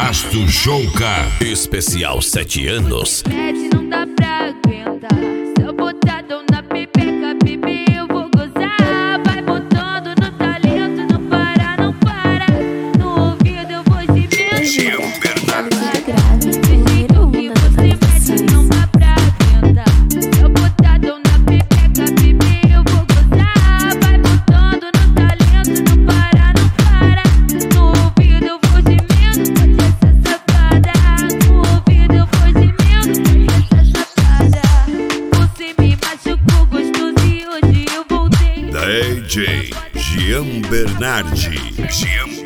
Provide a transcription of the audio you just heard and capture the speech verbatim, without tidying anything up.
Pasto Showcar. Especial sete anos. Pede, não dá pra aguentar. Se eu botar dom na pipeca, bebê, eu vou gozar. Vai botando no talento, não para, não para. No ouvido eu vou gemendo. Jean Bernardi. Do jeito que você pede, não dá pra aguentar. Se eu botar dom na pipeca, bebê, eu vou gozar. Vai botando no talento, não para, não para. No ouvido eu vou gemendo, pode essa safada. No ouvido eu vou gemendo, pode essa safada. Você me machucou gostoso e hoje eu voltei. D J Jean Bernardi. Jean